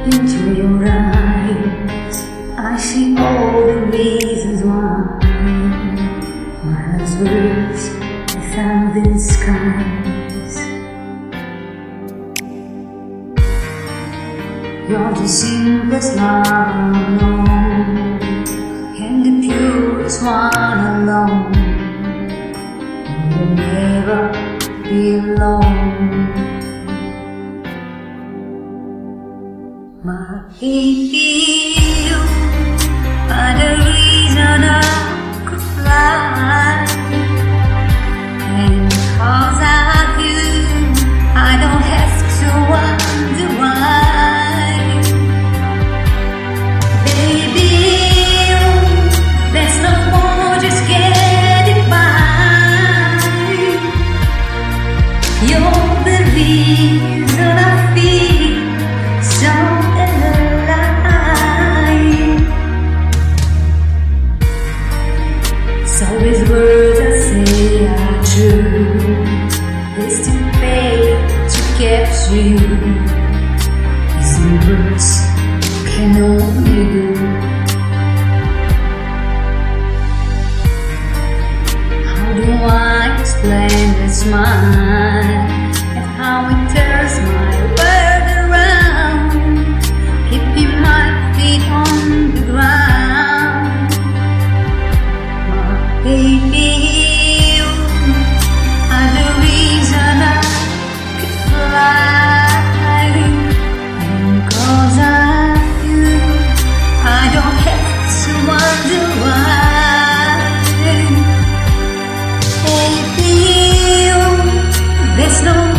Into your eyes, I see all the reasons why my heart's words without disguise. You're the simplest love known, and the purest one alone. You will never be alone. My baby, you are the reason I could fly, and because of you, I don't have to wonder why. Baby, there's no more, just get it by. You're the reason I feel so. So these words I say are true. They still fade to capture you. These words can only do. How do I explain that smile and how it turns my world around, keeping my feet on the ground? Baby, you are the reason I could fly, and because of you, I don't have to wonder why. Baby, you, there's no